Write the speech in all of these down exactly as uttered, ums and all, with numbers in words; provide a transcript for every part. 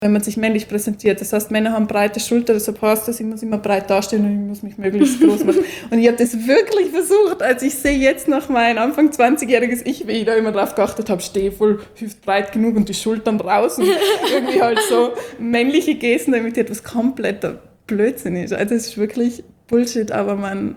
wenn man sich männlich präsentiert. Das heißt, Männer haben breite Schultern, deshalb heißt das, ich muss immer breit dastehen und ich muss mich möglichst groß machen. Und ich habe das wirklich versucht, als ich sehe jetzt noch mein Anfang zwanzigjähriges Ich, wie ich da immer drauf geachtet habe, stehe voll hüftbreit genug und die Schultern raus und irgendwie halt so männliche Gesten, damit etwas kompletter Blödsinn ist. Also das ist wirklich Bullshit, aber man...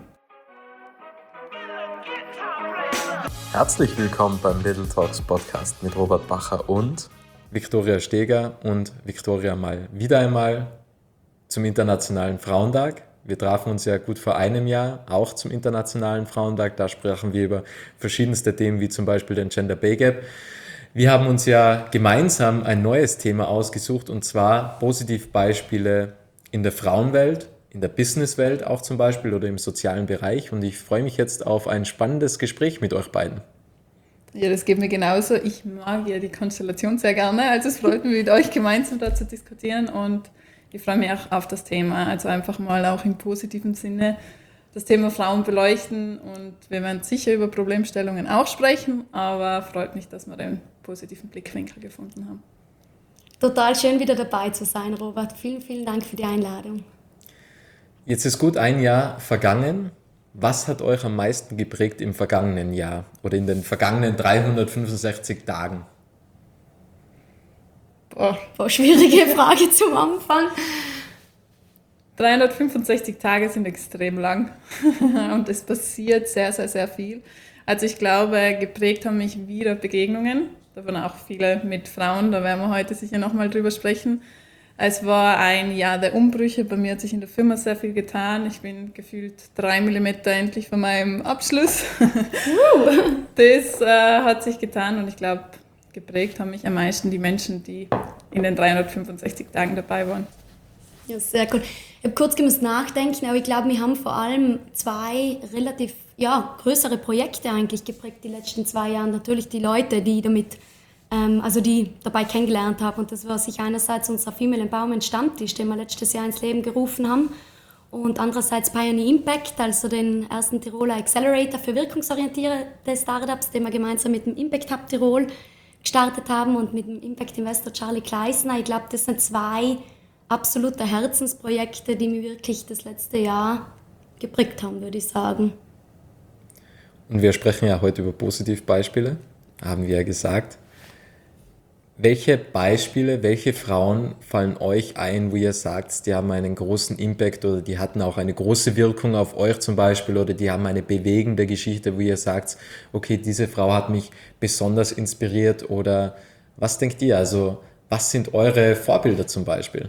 Herzlich willkommen beim Little Talks Podcast mit Robert Bacher und Viktoria Steger und Viktoria Mall. Wieder einmal zum Internationalen Frauentag. Wir trafen uns ja gut vor einem Jahr, auch zum Internationalen Frauentag. Da sprachen wir über verschiedenste Themen, wie zum Beispiel den Gender Pay Gap. Wir haben uns ja gemeinsam ein neues Thema ausgesucht, und zwar Positivbeispiele in der Frauenwelt, in der Businesswelt auch zum Beispiel oder im sozialen Bereich. Und ich freue mich jetzt auf ein spannendes Gespräch mit euch beiden. Ja, das geht mir genauso. Ich mag ja die Konstellation sehr gerne. Also es freut mich, mit euch gemeinsam da zu diskutieren, und ich freue mich auch auf das Thema. Also einfach mal auch im positiven Sinne das Thema Frauen beleuchten, und wir werden sicher über Problemstellungen auch sprechen, aber freut mich, dass wir den positiven Blickwinkel gefunden haben. Total schön, wieder dabei zu sein, Robert. Vielen, vielen Dank für die Einladung. Jetzt ist gut ein Jahr vergangen. Was hat euch am meisten geprägt im vergangenen Jahr oder in den vergangenen dreihundertfünfundsechzig Tagen? Boah, Boah schwierige Frage zum Anfang. dreihundertfünfundsechzig Tage sind extrem lang und es passiert sehr, sehr, sehr viel. Also ich glaube, geprägt haben mich wieder Begegnungen, davon auch viele mit Frauen, da werden wir heute sicher nochmal drüber sprechen. Es war ein Jahr der Umbrüche, bei mir hat sich in der Firma sehr viel getan. Ich bin gefühlt drei Millimeter endlich von meinem Abschluss. Das äh, hat sich getan, und ich glaube, geprägt haben mich am meisten die Menschen, die in den dreihundertfünfundsechzig Tagen dabei waren. Ja, sehr cool. Ich habe kurz gemusst nachdenken, aber ich glaube, wir haben vor allem zwei relativ ja, größere Projekte eigentlich geprägt die letzten zwei Jahre. Natürlich die Leute, die damit ähm, also die dabei kennengelernt habe. Und das war sich einerseits unser Female Empowerment Stammtisch, den wir letztes Jahr ins Leben gerufen haben, und andererseits Pioneer Impact, also den ersten Tiroler Accelerator für wirkungsorientierte Startups, den wir gemeinsam mit dem Impact Hub Tirol gestartet haben und mit dem Impact Investor Charlie Kleisner. Ich glaube, das sind zwei absolute Herzensprojekte, die mir wirklich das letzte Jahr geprägt haben, würde ich sagen. Und wir sprechen ja heute über Positivbeispiele, haben wir ja gesagt. Welche Beispiele, welche Frauen fallen euch ein, wo ihr sagt, die haben einen großen Impact oder die hatten auch eine große Wirkung auf euch zum Beispiel, oder die haben eine bewegende Geschichte, wo ihr sagt, okay, diese Frau hat mich besonders inspiriert, oder was denkt ihr? Also was sind eure Vorbilder zum Beispiel?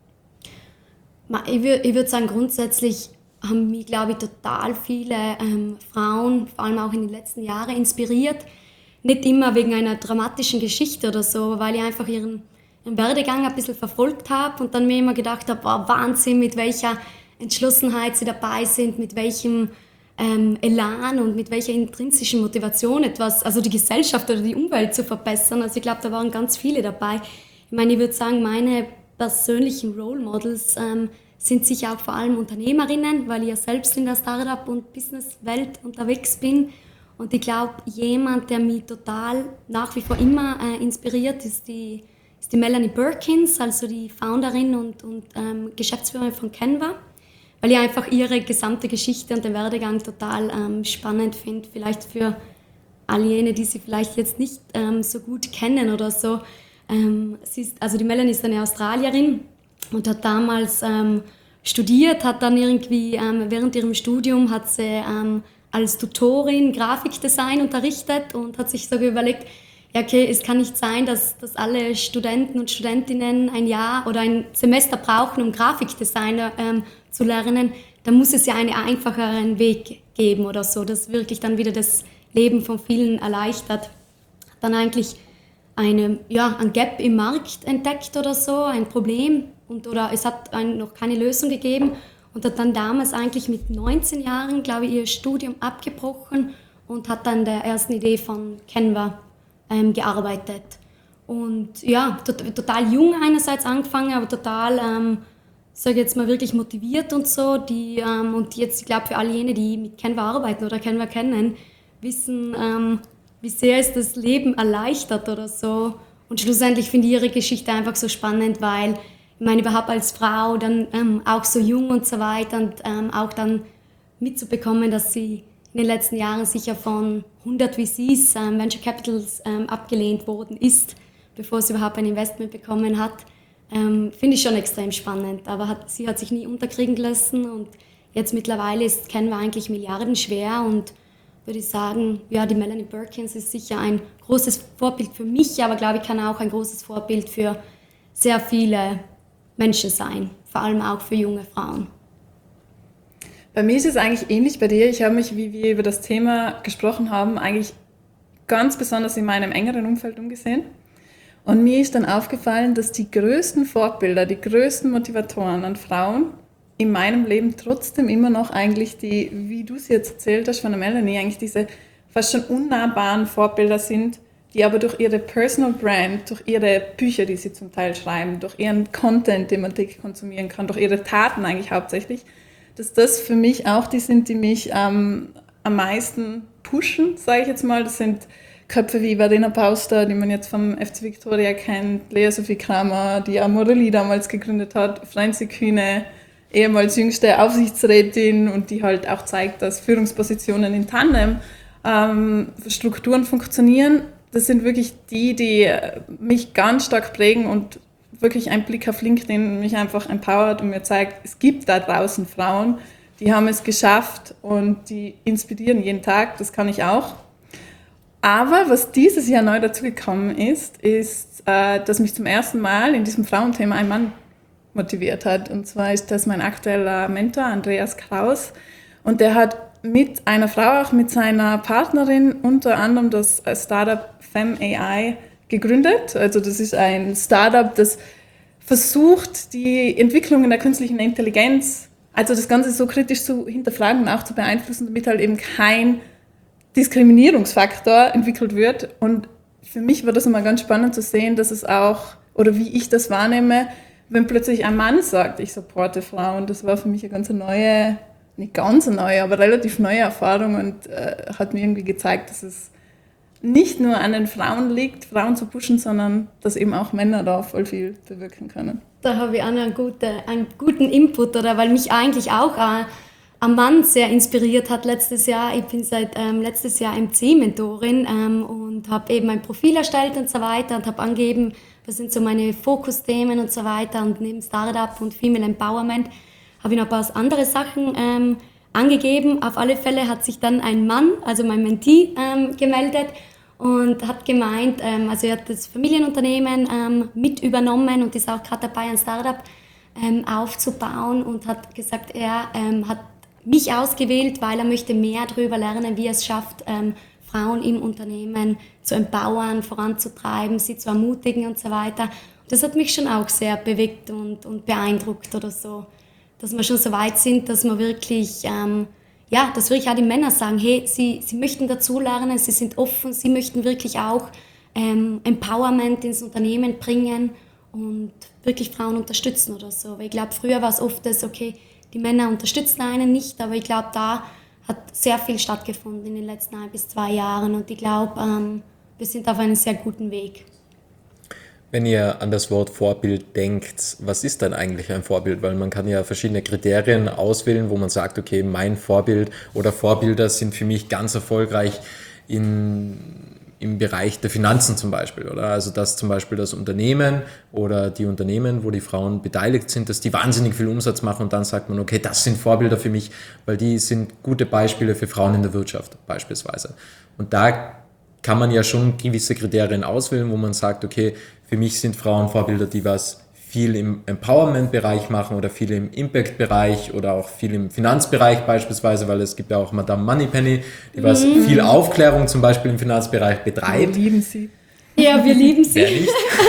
Ich würde ich würd sagen, grundsätzlich haben mich, glaube ich, total viele ähm, Frauen, vor allem auch in den letzten Jahren, inspiriert. Nicht immer wegen einer dramatischen Geschichte oder so, weil ich einfach ihren, ihren Werdegang ein bisschen verfolgt habe und dann mir immer gedacht habe, oh, Wahnsinn, mit welcher Entschlossenheit sie dabei sind, mit welchem ähm, Elan und mit welcher intrinsischen Motivation etwas, also die Gesellschaft oder die Umwelt zu verbessern. Also ich glaube, da waren ganz viele dabei. Ich meine, ich würde sagen, meine persönlichen Role Models ähm, sind sicher auch vor allem Unternehmerinnen, weil ich ja selbst in der Startup- und Businesswelt unterwegs bin. Und ich glaube, jemand, der mich total nach wie vor immer äh, inspiriert, ist die, ist die Melanie Birkins, also die Founderin und, und ähm, Geschäftsführerin von Canva, weil ich einfach ihre gesamte Geschichte und den Werdegang total ähm, spannend finde. Vielleicht für all jene, die sie vielleicht jetzt nicht ähm, so gut kennen oder so. Ähm, sie ist, also die Melanie ist eine Australierin und hat damals ähm, studiert, hat dann irgendwie ähm, während ihrem Studium hat sie ähm, als Tutorin Grafikdesign unterrichtet und hat sich so überlegt, ja okay, es kann nicht sein, dass, dass alle Studenten und Studentinnen ein Jahr oder ein Semester brauchen, um Grafikdesigner ähm, zu lernen. Da muss es ja einen einfacheren Weg geben oder so, das wirklich dann wieder das Leben von vielen erleichtert. Dann eigentlich eine, ja, ein Gap im Markt entdeckt oder so, ein Problem, und, oder es hat ein, noch keine Lösung gegeben. Und hat dann damals eigentlich mit neunzehn Jahren, glaube ich, ihr Studium abgebrochen und hat dann der ersten Idee von Canva ähm, gearbeitet. Und ja, tot, total jung einerseits angefangen, aber total, ähm, sage jetzt mal, wirklich motiviert und so. Die, ähm, und jetzt, ich glaube, für all jene, die mit Canva arbeiten oder Canva kennen, wissen, ähm, wie sehr es das Leben erleichtert oder so. Und schlussendlich finde ich ihre Geschichte einfach so spannend, weil ich meine, überhaupt als Frau dann ähm, auch so jung und so weiter und ähm, auch dann mitzubekommen, dass sie in den letzten Jahren sicher von hundert V Cs, ähm, Venture Capitals, ähm, abgelehnt worden ist, bevor sie überhaupt ein Investment bekommen hat, ähm, finde ich schon extrem spannend. Aber hat, sie hat sich nie unterkriegen lassen und jetzt mittlerweile ist, kennen wir eigentlich milliardenschwer und würde ich sagen, ja, die Melanie Birkins ist sicher ein großes Vorbild für mich, aber glaube ich, kann auch ein großes Vorbild für sehr viele Menschen sein, vor allem auch für junge Frauen. Bei mir ist es eigentlich ähnlich bei dir. Ich habe mich, wie wir über das Thema gesprochen haben, eigentlich ganz besonders in meinem engeren Umfeld umgesehen. Und mir ist dann aufgefallen, dass die größten Vorbilder, die größten Motivatoren an Frauen in meinem Leben trotzdem immer noch eigentlich die, wie du es jetzt erzählt hast von der Melanie, eigentlich diese fast schon unnahbaren Vorbilder sind, die aber durch ihre Personal Brand, durch ihre Bücher, die sie zum Teil schreiben, durch ihren Content, den man täglich konsumieren kann, durch ihre Taten eigentlich hauptsächlich, dass das für mich auch die sind, die mich ähm, am meisten pushen, sage ich jetzt mal. Das sind Köpfe wie Verena Pauster, die man jetzt vom F C Viktoria kennt, Lea Sophie Kramer, die Amorelli damals gegründet hat, Franzi Kühne, ehemals jüngste Aufsichtsrätin und die halt auch zeigt, dass Führungspositionen in Tandem ähm, Strukturen funktionieren. Das sind wirklich die, die mich ganz stark prägen und wirklich ein Blick auf LinkedIn mich einfach empowert und mir zeigt, es gibt da draußen Frauen, die haben es geschafft und die inspirieren jeden Tag, das kann ich auch. Aber was dieses Jahr neu dazugekommen ist, ist, äh, dass mich zum ersten Mal in diesem Frauenthema ein Mann motiviert hat. Und zwar ist das mein aktueller Mentor, Andreas Kraus. Und der hat mit einer Frau, auch mit seiner Partnerin, unter anderem das Startup FemAI gegründet. Also das ist ein Startup, das versucht, die Entwicklungen der künstlichen Intelligenz, also das Ganze so kritisch zu hinterfragen und auch zu beeinflussen, damit halt eben kein Diskriminierungsfaktor entwickelt wird. Und für mich war das immer ganz spannend zu sehen, dass es auch, oder wie ich das wahrnehme, wenn plötzlich ein Mann sagt, ich supporte Frauen. Das war für mich eine ganz neue, nicht ganz neue, aber relativ neue Erfahrung und äh, hat mir irgendwie gezeigt, dass es nicht nur an den Frauen liegt, Frauen zu pushen, sondern dass eben auch Männer da voll viel bewirken können. Da habe ich auch noch einen guten, einen guten Input, oder, weil mich eigentlich auch äh, ein Mann sehr inspiriert hat letztes Jahr. Ich bin seit ähm, letztes Jahr M C-Mentorin ähm, und habe eben ein Profil erstellt und so weiter und habe angegeben, was sind so meine Fokusthemen und so weiter. Und neben Startup und Female Empowerment habe ich noch ein paar andere Sachen ähm, angegeben. Auf alle Fälle hat sich dann ein Mann, also mein Mentee, ähm, gemeldet und hat gemeint, ähm, also er hat das Familienunternehmen ähm, mit übernommen und ist auch gerade dabei, ein Startup ähm, aufzubauen und hat gesagt, er ähm, hat mich ausgewählt, weil er möchte mehr darüber lernen, wie er es schafft, ähm, Frauen im Unternehmen zu empowern, voranzutreiben, sie zu ermutigen und so weiter. Und das hat mich schon auch sehr bewegt und, und beeindruckt oder so, dass wir schon so weit sind, dass wir wirklich, ähm, ja, dass wirklich auch die Männer sagen, hey, sie, sie möchten dazulernen, sie sind offen, sie möchten wirklich auch ähm, Empowerment ins Unternehmen bringen und wirklich Frauen unterstützen oder so. Weil ich glaube, früher war es oft das, okay, die Männer unterstützen einen nicht, aber ich glaube, da hat sehr viel stattgefunden in den letzten ein bis zwei Jahren und ich glaube, ähm, wir sind auf einem sehr guten Weg. Wenn ihr an das Wort Vorbild denkt, was ist dann eigentlich ein Vorbild? Weil man kann ja verschiedene Kriterien auswählen, wo man sagt, okay, mein Vorbild oder Vorbilder sind für mich ganz erfolgreich in, im Bereich der Finanzen zum Beispiel, oder? Also dass zum Beispiel das Unternehmen oder die Unternehmen, wo die Frauen beteiligt sind, dass die wahnsinnig viel Umsatz machen und dann sagt man, okay, das sind Vorbilder für mich, weil die sind gute Beispiele für Frauen in der Wirtschaft beispielsweise. Und da kann man ja schon gewisse Kriterien auswählen, wo man sagt, okay, für mich sind Frauen Vorbilder, die was viel im Empowerment-Bereich machen oder viel im Impact-Bereich oder auch viel im Finanzbereich beispielsweise, weil es gibt ja auch Madame Moneypenny, die was mm. viel Aufklärung zum Beispiel im Finanzbereich betreibt. Wir lieben sie. Ja, wir lieben sie. Wer nicht?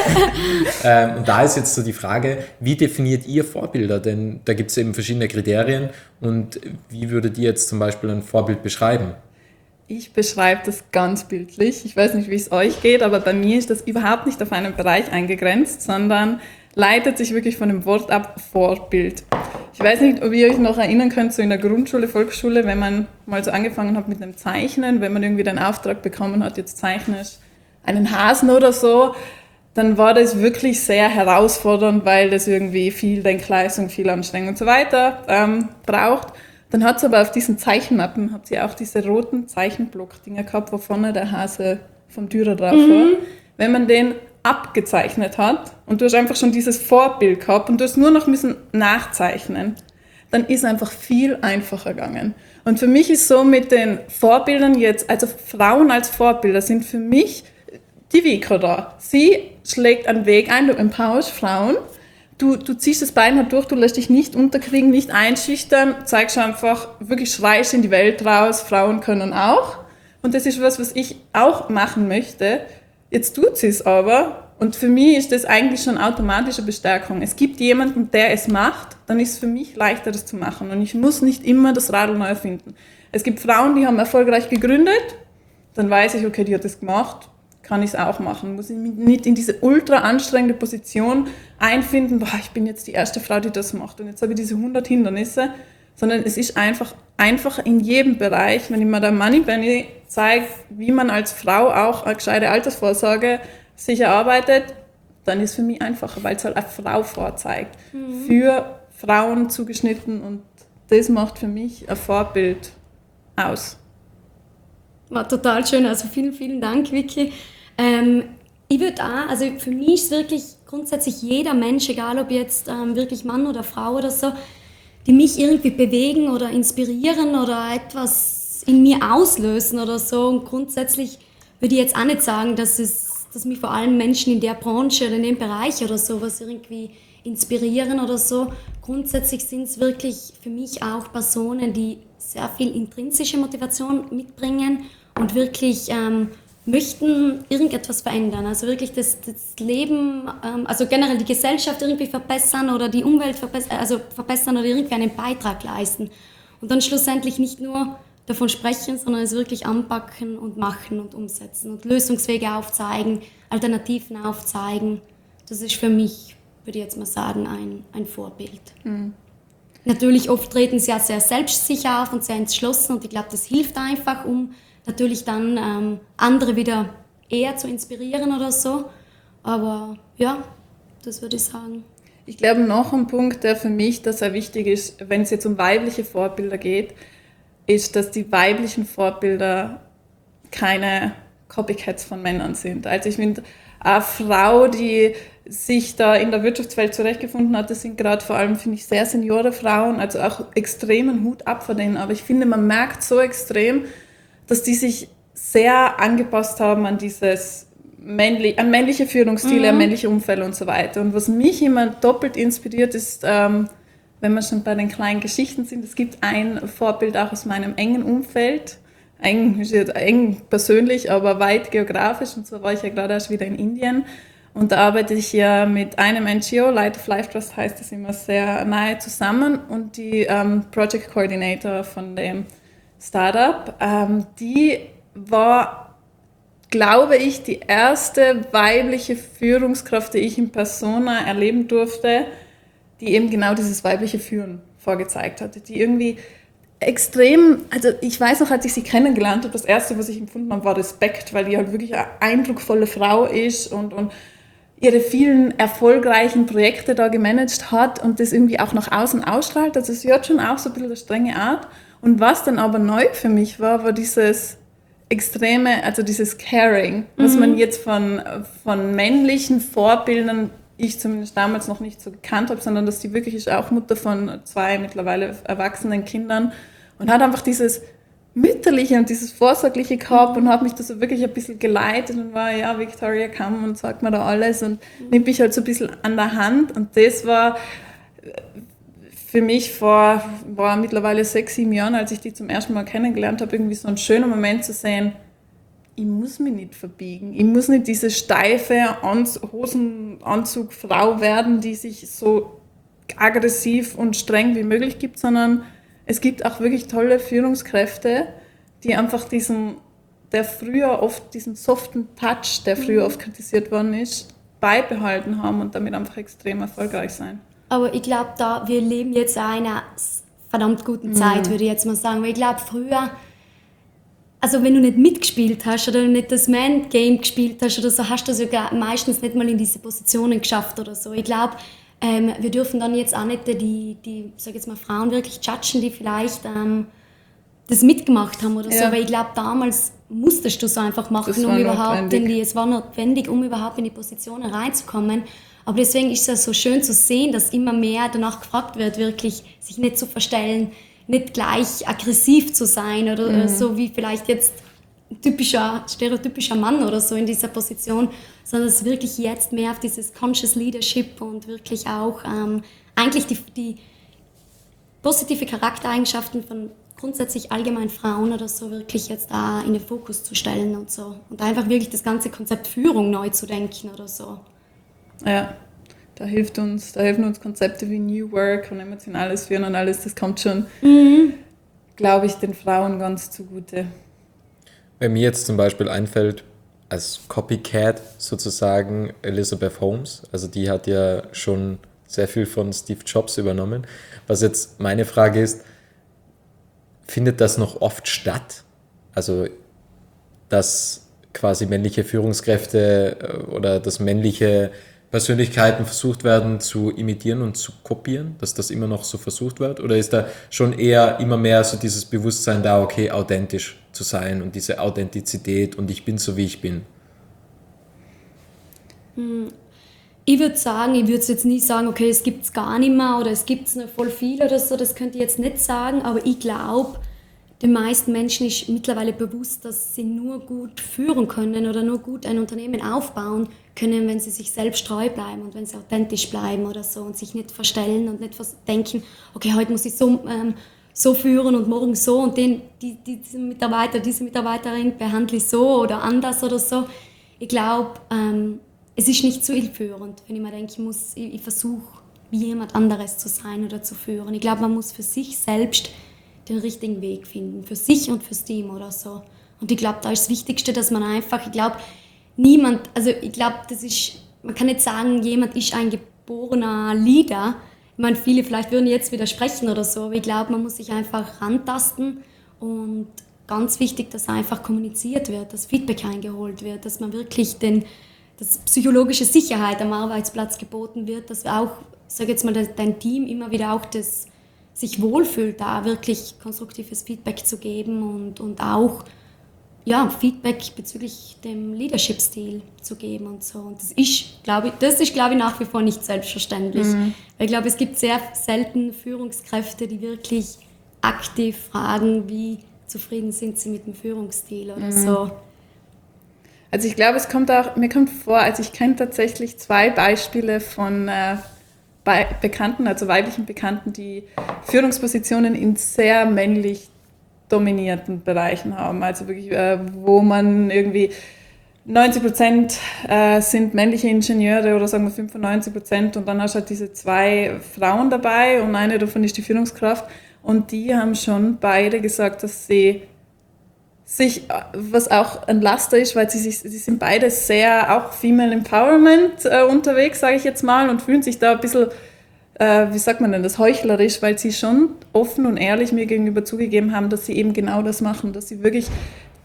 ähm, und da ist jetzt so die Frage, wie definiert ihr Vorbilder? Denn da gibt es eben verschiedene Kriterien und wie würdet ihr jetzt zum Beispiel ein Vorbild beschreiben? Ich beschreibe das ganz bildlich. Ich weiß nicht, wie es euch geht, aber bei mir ist das überhaupt nicht auf einen Bereich eingegrenzt, sondern leitet sich wirklich von dem Wort ab Vorbild. Ich weiß nicht, ob ihr euch noch erinnern könnt, so in der Grundschule, Volksschule, wenn man mal so angefangen hat mit einem Zeichnen, wenn man irgendwie den Auftrag bekommen hat, jetzt zeichnest einen Hasen oder so, dann war das wirklich sehr herausfordernd, weil das irgendwie viel Denkleistung, viel Anstrengung und so weiter ähm, braucht. Dann hat es aber auf diesen Zeichenmappen, hat sie auch diese roten Zeichenblock-Dinger gehabt, wo vorne der Hase vom Dürer drauf war. Mhm. Wenn man den abgezeichnet hat und du hast einfach schon dieses Vorbild gehabt und du hast nur noch müssen nachzeichnen, dann ist einfach viel einfacher gegangen. Und für mich ist so mit den Vorbildern jetzt, also Frauen als Vorbilder sind für mich die Vika da. Sie schlägt einen Weg ein, du empowerst Frauen, du, du ziehst das Bein halt durch, du lässt dich nicht unterkriegen, nicht einschüchtern, zeigst einfach, wirklich schreist in die Welt raus, Frauen können auch. Und das ist was, was ich auch machen möchte. Jetzt tut sie es aber. Und für mich ist das eigentlich schon automatische Bestärkung. Es gibt jemanden, der es macht, dann ist es für mich leichter, das zu machen. Und ich muss nicht immer das Radl neu erfinden. Es gibt Frauen, die haben erfolgreich gegründet, dann weiß ich, okay, die hat das gemacht, kann ich es auch machen. Muss ich mich nicht in diese ultra anstrengende Position einfinden, boah, ich bin jetzt die erste Frau, die das macht und jetzt habe ich diese hundert Hindernisse, sondern es ist einfach einfacher in jedem Bereich, wenn ich mir der Moneypenny zeige, wie man als Frau auch eine gescheite Altersvorsorge sich erarbeitet, dann ist es für mich einfacher, weil es halt eine Frau vorzeigt. Mhm. Für Frauen zugeschnitten und das macht für mich ein Vorbild aus. War total schön, also vielen, vielen Dank, Vicky. Ähm, ich würde auch, also für mich ist wirklich grundsätzlich jeder Mensch, egal ob jetzt ähm, wirklich Mann oder Frau oder so, die mich irgendwie bewegen oder inspirieren oder etwas in mir auslösen oder so. Und grundsätzlich würde ich jetzt auch nicht sagen, dass es dass mich vor allem Menschen in der Branche oder in dem Bereich oder sowas irgendwie inspirieren oder so. Grundsätzlich sind es wirklich für mich auch Personen, die sehr viel intrinsische Motivation mitbringen und wirklich ähm, möchten irgendetwas verändern. Also wirklich das, das Leben, ähm, also generell die Gesellschaft irgendwie verbessern oder die Umwelt verbessern, also verbessern oder irgendwie einen Beitrag leisten. Und dann schlussendlich nicht nur davon sprechen, sondern es wirklich anpacken und machen und umsetzen und Lösungswege aufzeigen, Alternativen aufzeigen. Das ist für mich, würde ich jetzt mal sagen, ein, ein Vorbild. Mhm. Natürlich oft treten sie ja sehr selbstsicher auf und sehr entschlossen und ich glaube, das hilft einfach, um natürlich dann ähm, andere wieder eher zu inspirieren oder so. Aber ja, das würde ich sagen. Ich glaube, noch ein Punkt, der für mich da sehr wichtig ist, wenn es jetzt um weibliche Vorbilder geht, ist, dass die weiblichen Vorbilder keine Copycats von Männern sind. Also ich finde, eine Frau, die sich da in der Wirtschaftswelt zurechtgefunden hat, das sind gerade vor allem, finde ich, sehr seniore Frauen, also auch extremen Hut ab von denen. Aber ich finde, man merkt so extrem, dass die sich sehr angepasst haben an dieses männlich, an männliche Führungsstile, mhm. an männliche Umfeld und so weiter. Und was mich immer doppelt inspiriert, ist, ähm, wenn wir schon bei den kleinen Geschichten sind, es gibt ein Vorbild auch aus meinem engen Umfeld, eng, eng persönlich, aber weit geografisch. Und zwar war ich ja gerade erst wieder in Indien. Und da arbeite ich ja mit einem N G O, Light of Life Trust heißt das immer, sehr nahe zusammen. Und die ähm, Project Coordinator von dem Startup, ähm, die war, glaube ich, die erste weibliche Führungskraft, die ich in Persona erleben durfte, die eben genau dieses weibliche Führen vorgezeigt hatte, die irgendwie extrem, also ich weiß noch, als ich sie kennengelernt habe, das Erste, was ich empfunden habe, war Respekt, weil die halt wirklich eine eindrucksvolle Frau ist und, und ihre vielen erfolgreichen Projekte da gemanagt hat und das irgendwie auch nach außen ausstrahlt. Also sie hat schon auch so ein bisschen eine strenge Art. Und was dann aber neu für mich war, war dieses extreme, also dieses Caring, was mhm. man jetzt von, von männlichen Vorbildern, ich zumindest damals noch nicht so gekannt habe, sondern dass die wirklich ist auch Mutter von zwei mittlerweile erwachsenen Kindern und hat einfach dieses Mütterliche und dieses Vorsorgliche gehabt und hat mich da so wirklich ein bisschen geleitet und war, ja, Victoria, komm und sag mir da alles und mhm. nimmt mich halt so ein bisschen an der Hand und das war für mich vor war mittlerweile sechs, sieben Jahren, als ich die zum ersten Mal kennengelernt habe, irgendwie so ein schöner Moment zu sehen, ich muss mich nicht verbiegen. Ich muss nicht diese steife Hosenanzugfrau werden, die sich so aggressiv und streng wie möglich gibt, sondern es gibt auch wirklich tolle Führungskräfte, die einfach diesen, der früher oft diesen soften Touch, der früher oft kritisiert worden ist, beibehalten haben und damit einfach extrem erfolgreich sein. Aber ich glaube, da wir leben jetzt in einer verdammt guten Zeit, mhm. würde ich jetzt mal sagen. Weil ich glaube, früher also wenn du nicht mitgespielt hast oder nicht das Man-Game gespielt hast oder so, hast du sogar meistens nicht mal in diese Positionen geschafft oder so. Ich glaube, ähm, wir dürfen dann jetzt auch nicht die, die sag jetzt mal, Frauen wirklich judgen, die vielleicht ähm, das mitgemacht haben oder ja. so, aber ich glaube, damals musstest du es einfach machen, um überhaupt in die, es war notwendig, um überhaupt in die Positionen reinzukommen. Aber deswegen ist es so schön zu sehen, dass immer mehr danach gefragt wird, wirklich sich nicht zu verstellen, nicht gleich aggressiv zu sein oder mhm. so wie vielleicht jetzt ein typischer, stereotypischer Mann oder so in dieser Position, sondern dass wirklich jetzt mehr auf dieses Conscious Leadership und wirklich auch ähm, eigentlich die, die positive Charaktereigenschaften von grundsätzlich allgemein Frauen oder so wirklich jetzt da in den Fokus zu stellen und so. Und einfach wirklich das ganze Konzept Führung neu zu denken oder so. Ja, da hilft uns, da helfen uns Konzepte wie New Work und emotionales Führen und alles, das kommt schon, mhm. glaube ich, den Frauen ganz zugute. Wenn mir jetzt zum Beispiel einfällt, als Copycat sozusagen Elizabeth Holmes, also die hat ja schon sehr viel von Steve Jobs übernommen. Was jetzt meine Frage ist, findet das noch oft statt? Also, dass quasi männliche Führungskräfte oder dass männliche Persönlichkeiten versucht werden zu imitieren und zu kopieren, dass das immer noch so versucht wird? Oder ist da schon eher immer mehr so dieses Bewusstsein da, okay, authentisch zu sein und diese Authentizität und ich bin so, wie ich bin? Ich würde sagen, ich würde jetzt nie sagen, okay, es gibt es gar nicht mehr oder es gibt es noch voll viel oder so, das könnte ich jetzt nicht sagen, aber ich glaube, den meisten Menschen ist mittlerweile bewusst, dass sie nur gut führen können oder nur gut ein Unternehmen aufbauen können, wenn sie sich selbst treu bleiben und wenn sie authentisch bleiben oder so und sich nicht verstellen und nicht denken, okay, heute muss ich so, ähm, so führen und morgen so und den, die, die, diese Mitarbeiter, diese Mitarbeiterin behandle ich so oder anders oder so. Ich glaube, ähm, es ist nicht zielführend, wenn ich mir denke, ich, muss, ich, ich versuche, wie jemand anderes zu sein oder zu führen. Ich glaube, man muss für sich selbst den richtigen Weg finden, für sich und fürs Team oder so. Und ich glaube, da ist das Wichtigste, dass man einfach, ich glaube, niemand, also ich glaube, das ist, man kann nicht sagen, jemand ist ein geborener Leader. Ich meine, viele vielleicht würden jetzt widersprechen oder so, aber ich glaube, man muss sich einfach rantasten und ganz wichtig, dass einfach kommuniziert wird, dass Feedback eingeholt wird, dass man wirklich den, dass psychologische Sicherheit am Arbeitsplatz geboten wird, dass auch, sag jetzt mal, dein Team immer wieder auch das sich wohlfühlt, da wirklich konstruktives Feedback zu geben und, und auch ja, Feedback bezüglich dem Leadership-Stil zu geben und so. Und das ist, glaube ich, das ist, glaube ich, nach wie vor nicht selbstverständlich. Mhm. Weil ich glaube, es gibt sehr selten Führungskräfte, die wirklich aktiv fragen, wie zufrieden sind sie mit dem Führungsstil oder mhm. so. Also ich glaube, es kommt auch, mir kommt vor, also ich kenne tatsächlich zwei Beispiele von äh, Be- Bekannten, also weiblichen Bekannten, die Führungspositionen in sehr männlich dominierten Bereichen haben. Also wirklich, äh, wo man irgendwie neunzig Prozent äh, sind männliche Ingenieure oder sagen wir fünfundneunzig Prozent und dann hast du halt diese zwei Frauen dabei und eine davon ist die Führungskraft und die haben schon beide gesagt, dass sie sich, was auch ein Laster ist, weil sie, sich, sie sind beide sehr auch Female Empowerment äh, unterwegs, sage ich jetzt mal, und fühlen sich da ein bisschen, äh, wie sagt man denn das, heuchlerisch, weil sie schon offen und ehrlich mir gegenüber zugegeben haben, dass sie eben genau das machen, dass sie wirklich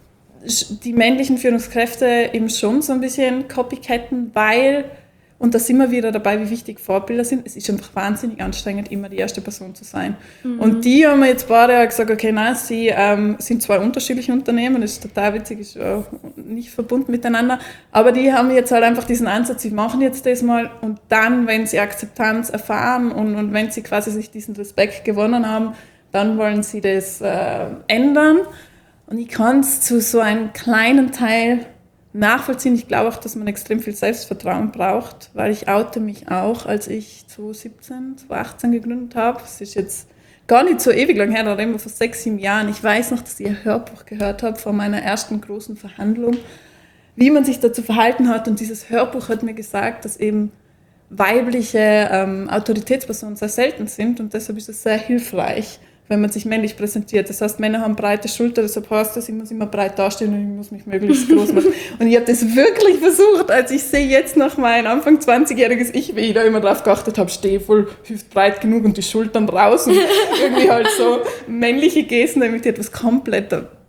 die männlichen Führungskräfte eben schon so ein bisschen copycatten, weil, und da sind wir wieder dabei, wie wichtig Vorbilder sind, es ist einfach wahnsinnig anstrengend, immer die erste Person zu sein. Mhm. Und die haben mir jetzt beide gesagt, okay, nein, sie ähm, sind zwei unterschiedliche Unternehmen, das ist total witzig, ist äh, nicht verbunden miteinander, aber die haben jetzt halt einfach diesen Ansatz, sie machen jetzt das mal und dann, wenn sie Akzeptanz erfahren und, und wenn sie quasi sich diesen Respekt gewonnen haben, dann wollen sie das äh, ändern. Und ich kann es zu so einem kleinen Teil nachvollziehen. Ich glaube auch, dass man extrem viel Selbstvertrauen braucht, weil ich oute mich auch, als ich zwanzig siebzehn, zwanzig achtzehn gegründet habe. Das ist jetzt gar nicht so ewig lang her, da reden wir vor sechs, sieben Jahren. Ich weiß noch, dass ich ein Hörbuch gehört habe von meiner ersten großen Verhandlung, wie man sich dazu verhalten hat. Und dieses Hörbuch hat mir gesagt, dass eben weibliche ähm, Autoritätspersonen sehr selten sind und deshalb ist es sehr hilfreich, wenn man sich männlich präsentiert. Das heißt, Männer haben breite Schultern, deshalb heißt das, ich muss immer breit dastehen und ich muss mich möglichst groß machen. Und ich habe das wirklich versucht, als ich sehe jetzt noch mein Anfang zwanzigjähriges Ich, wie ich da immer drauf geachtet habe, stehe voll hüftbreit genug und die Schultern raus und irgendwie halt so männliche Gesten, damit ich etwas komplett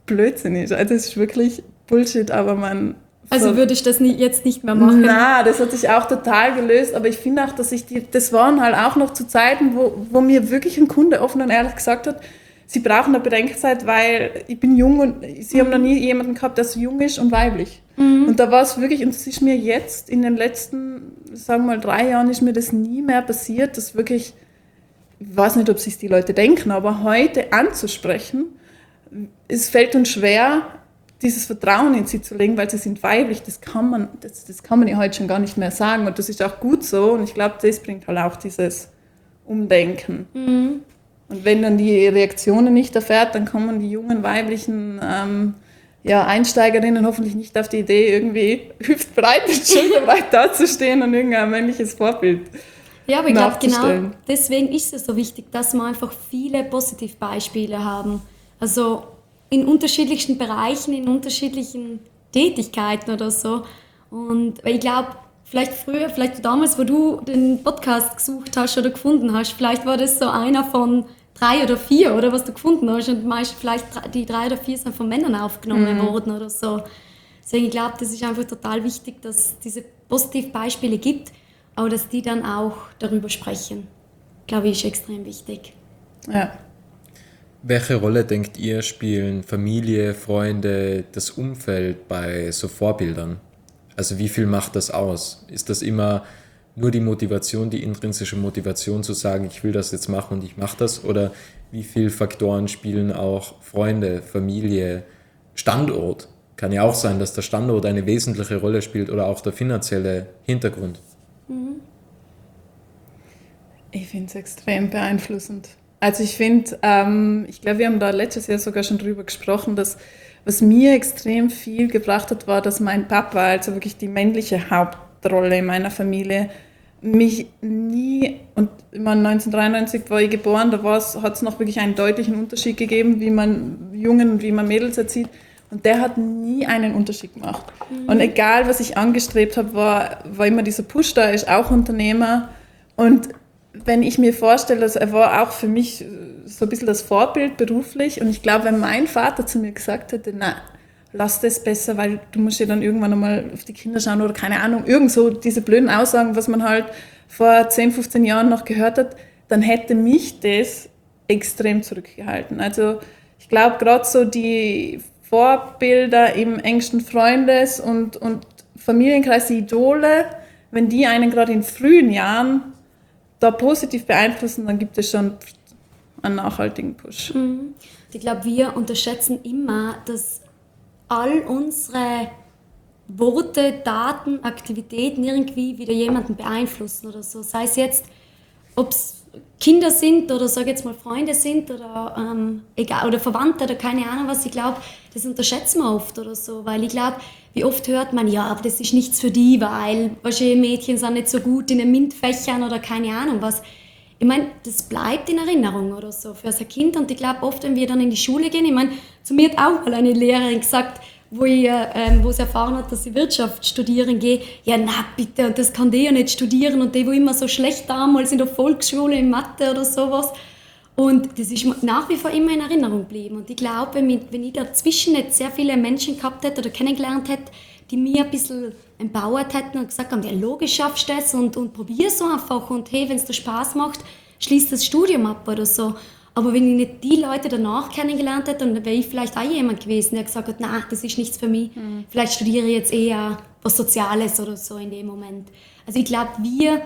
Blödsinn ist. Also es ist wirklich Bullshit, aber man... Also würde ich das nie, jetzt nicht mehr machen? Na, das hat sich auch total gelöst, aber ich finde auch, dass ich die, das waren halt auch noch zu Zeiten, wo, wo mir wirklich ein Kunde offen und ehrlich gesagt hat, sie brauchen eine Bedenkzeit, weil ich bin jung und sie haben noch nie jemanden gehabt, der so jung ist und weiblich. Mhm. Und da war es wirklich, und es ist mir jetzt in den letzten, sagen wir mal, drei Jahren ist mir das nie mehr passiert, dass wirklich, ich weiß nicht, ob sich die Leute denken, aber heute anzusprechen, es fällt uns schwer, dieses Vertrauen in sie zu legen, weil sie sind weiblich, das kann man, das, das kann man ja heute schon gar nicht mehr sagen und das ist auch gut so und ich glaube, das bringt halt auch dieses Umdenken. Mhm. Und wenn dann die Reaktionen nicht erfährt, dann kommen die jungen weiblichen ähm, ja, Einsteigerinnen hoffentlich nicht auf die Idee, irgendwie hüftbreit und schulterbreit dazustehen und irgendein männliches Vorbild Ja, aber ich glaube, genau deswegen ist es so wichtig, dass wir einfach viele Positivbeispiele haben. Also in unterschiedlichsten Bereichen, in unterschiedlichen Tätigkeiten oder so. Und ich glaube, vielleicht früher, vielleicht damals, wo du den Podcast gesucht hast oder gefunden hast, vielleicht war das so einer von drei oder vier, oder was du gefunden hast. Und meist vielleicht die drei oder vier sind von Männern aufgenommen mhm. worden oder so. Deswegen, ich glaube, das ist einfach total wichtig, dass es diese Positivbeispiele gibt, aber dass die dann auch darüber sprechen. Glaube ich, ist extrem wichtig. Ja. Welche Rolle, denkt ihr, spielen Familie, Freunde, das Umfeld bei so Vorbildern? Also wie viel macht das aus? Ist das immer nur die Motivation, die intrinsische Motivation zu sagen, ich will das jetzt machen und ich mache das? Oder wie viele Faktoren spielen auch Freunde, Familie, Standort? Kann ja auch sein, dass der Standort eine wesentliche Rolle spielt oder auch der finanzielle Hintergrund. Ich finde es extrem beeinflussend. Also ich finde, ähm, ich glaube, wir haben da letztes Jahr sogar schon drüber gesprochen, dass was mir extrem viel gebracht hat, war, dass mein Papa, also wirklich die männliche Hauptrolle in meiner Familie, mich nie, und ich meine, neunzehnhundertdreiundneunzig war ich geboren, da hat es noch wirklich einen deutlichen Unterschied gegeben, wie man Jungen und wie man Mädels erzieht. Und der hat nie einen Unterschied gemacht. Mhm. Und egal, was ich angestrebt habe, war, war immer dieser Push da, er ist auch Unternehmer. Und wenn ich mir vorstelle, dass er war auch für mich so ein bisschen das Vorbild beruflich. Und ich glaube, wenn mein Vater zu mir gesagt hätte, na, lass das besser, weil du musst ja dann irgendwann einmal auf die Kinder schauen oder keine Ahnung, irgend so diese blöden Aussagen, was man halt vor zehn, fünfzehn Jahren noch gehört hat, dann hätte mich das extrem zurückgehalten. Also ich glaube, gerade so die Vorbilder im engsten Freundes- und, und Familienkreis, die Idole, wenn die einen gerade in frühen Jahren da positiv beeinflussen, dann gibt es schon einen nachhaltigen Push. Mhm. Ich glaube, wir unterschätzen immer, dass all unsere Worte, Daten, Aktivitäten irgendwie wieder jemanden beeinflussen oder so. Sei es jetzt, ob es Kinder sind oder sag jetzt mal Freunde sind oder, ähm, egal, oder Verwandte oder keine Ahnung was. Ich glaube, das unterschätzen wir oft oder so, weil ich glaube, wie oft hört man, ja, aber das ist nichts für die, weil wahrscheinlich Mädchen sind nicht so gut in den MINT-Fächern oder keine Ahnung was. Ich meine, das bleibt in Erinnerung oder so für sein Kind und ich glaube, oft, wenn wir dann in die Schule gehen, ich meine, zu mir hat auch mal eine Lehrerin gesagt, wo, ich, ähm, wo sie erfahren hat, dass sie Wirtschaft studieren gehe, ja, na bitte, und das kann die ja nicht studieren und die, wo immer so schlecht damals in der Volksschule, in Mathe oder sowas. Und das ist nach wie vor immer in Erinnerung geblieben. Und ich glaube, wenn ich, wenn ich dazwischen nicht sehr viele Menschen gehabt hätte oder kennengelernt hätte, die mir ein bisschen empowert hätten und gesagt haben, ja, logisch schaffst du das und, und probier so einfach und hey, wenn es dir Spaß macht, schließ das Studium ab oder so. Aber wenn ich nicht die Leute danach kennengelernt hätte, dann wäre ich vielleicht auch jemand gewesen, der gesagt hat, nein, das ist nichts für mich. Mhm. Vielleicht studiere ich jetzt eher was Soziales oder so in dem Moment. Also ich glaube, wir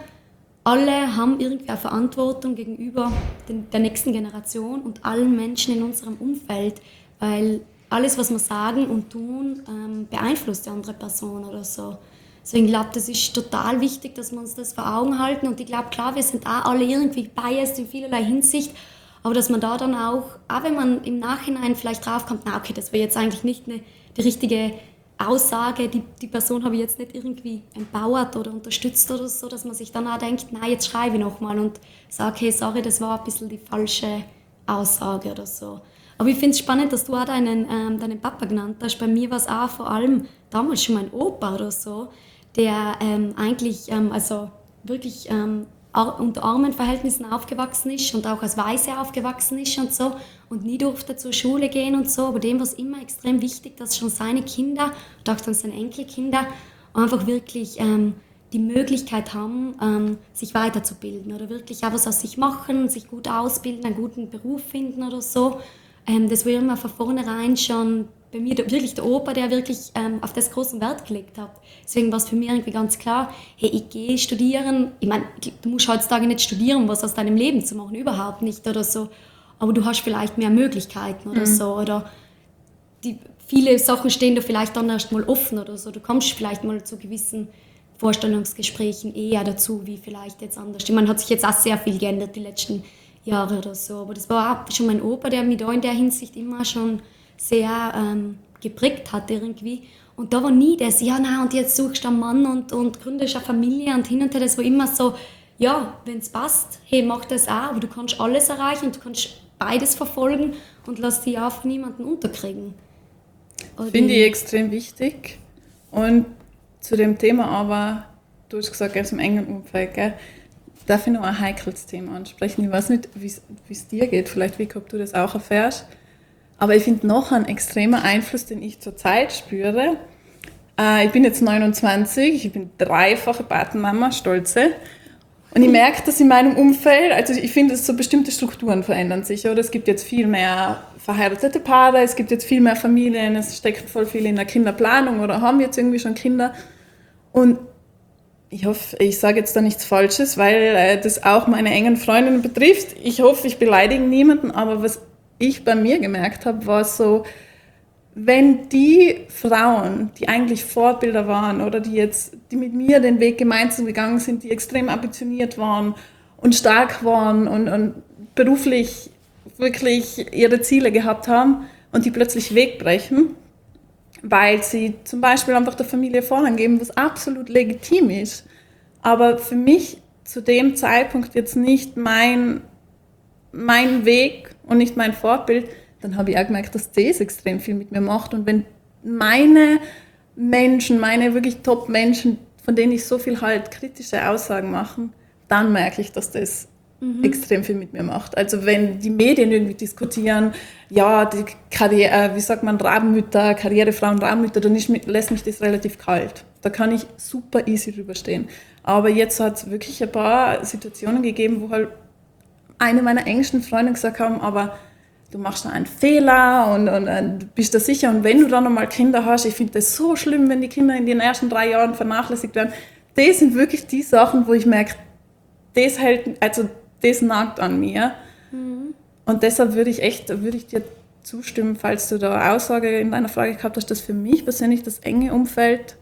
alle haben irgendwie eine Verantwortung gegenüber den, der nächsten Generation und allen Menschen in unserem Umfeld, weil alles, was wir sagen und tun, ähm, beeinflusst die andere Person oder so. Deswegen glaube ich, das ist total wichtig, dass wir uns das vor Augen halten. Und ich glaube, klar, wir sind auch alle irgendwie biased in vielerlei Hinsicht, aber dass man da dann auch, auch wenn man im Nachhinein vielleicht draufkommt, na okay, das wäre jetzt eigentlich nicht eine, die richtige Aussage, die, die Person habe ich jetzt nicht irgendwie empowert oder unterstützt oder so, dass man sich dann auch denkt, na jetzt schreibe ich nochmal und sage, hey, sorry, das war ein bisschen die falsche Aussage oder so. Aber ich finde es spannend, dass du auch deinen, ähm, deinen Papa genannt hast. Bei mir war es auch vor allem damals schon mein Opa oder so, der ähm, eigentlich, ähm, also wirklich ähm, ar- unter armen Verhältnissen aufgewachsen ist und auch als Waise aufgewachsen ist und so und nie durfte zur Schule gehen und so, aber dem war es immer extrem wichtig, dass schon seine Kinder und auch dann seine Enkelkinder einfach wirklich ähm, die Möglichkeit haben, ähm, sich weiterzubilden oder wirklich auch was aus sich machen, sich gut ausbilden, einen guten Beruf finden oder so. Ähm, das war immer von vornherein schon bei mir der, wirklich der Opa, der wirklich ähm, auf das großen Wert gelegt hat. Deswegen war es für mich irgendwie ganz klar, hey, ich gehe studieren. Ich meine, du musst heutzutage nicht studieren, um was aus deinem Leben zu machen, überhaupt nicht oder so. Aber du hast vielleicht mehr Möglichkeiten oder mhm. so. Oder die, viele Sachen stehen dir vielleicht dann erst mal offen oder so. Du kommst vielleicht mal zu gewissen Vorstellungsgesprächen eher dazu, wie vielleicht jetzt anders. Ich meine, hat sich jetzt auch sehr viel geändert die letzten Jahre oder so. Aber das war auch schon mein Opa, der mich da in der Hinsicht immer schon sehr ähm, geprägt hat irgendwie. Und da war nie das, ja, nein, und jetzt suchst du einen Mann und, und gründest eine Familie und hin und her. Das war immer so, ja, wenn es passt, hey, mach das auch, aber du kannst alles erreichen und du kannst beides verfolgen und lass dich auch von niemandem unterkriegen. Finde ich extrem wichtig. Und zu dem Thema aber, du hast gesagt, aus dem engen Umfeld, gell, darf ich noch ein heikles Thema ansprechen. Ich weiß nicht, wie es dir geht, vielleicht wie ob du das auch erfährst. Aber ich finde noch ein extremer Einfluss, den ich zurzeit spüre. Äh, ich bin jetzt neunundzwanzig, ich bin dreifache Patenmama, stolze. Und ich merke das in meinem Umfeld, also ich finde, so bestimmte Strukturen verändern sich. Oder? Es gibt jetzt viel mehr verheiratete Paare, es gibt jetzt viel mehr Familien, es steckt voll viel in der Kinderplanung oder haben jetzt irgendwie schon Kinder. Und ich hoffe, ich sage jetzt da nichts Falsches, weil äh, das auch meine engen Freundinnen betrifft. Ich hoffe, ich beleidige niemanden, aber was ich bei mir gemerkt habe, war so, wenn die Frauen, die eigentlich Vorbilder waren oder die jetzt, die mit mir den Weg gemeinsam gegangen sind, die extrem ambitioniert waren und stark waren und, und beruflich wirklich ihre Ziele gehabt haben und die plötzlich wegbrechen, weil sie zum Beispiel einfach der Familie Vorrang geben, was absolut legitim ist. Aber für mich zu dem Zeitpunkt jetzt nicht mein, mein Weg und nicht mein Vorbild, dann habe ich auch gemerkt, dass das extrem viel mit mir macht. Und wenn meine Menschen, meine wirklich Top-Menschen, von denen ich so viel halt kritische Aussagen machen, dann merke ich, dass das mhm. extrem viel mit mir macht. Also wenn die Medien irgendwie diskutieren, ja, die Karriere, wie sagt man, Rabenmütter, Karrierefrauen, Rabenmütter, dann ist, lässt mich das relativ kalt. Da kann ich super easy drüber stehen. Aber jetzt hat es wirklich ein paar Situationen gegeben, wo halt eine meiner engsten Freunde gesagt haben, aber du machst da einen Fehler und, und, und bist da sicher. Und wenn du dann nochmal Kinder hast, ich finde das so schlimm, wenn die Kinder in den ersten drei Jahren vernachlässigt werden. Das sind wirklich die Sachen, wo ich merke, das hält, also das nagt an mir. Mhm. Und deshalb würde ich echt, würde ich dir zustimmen, falls du da Aussage in deiner Frage gehabt hast, dass für mich persönlich das enge Umfeld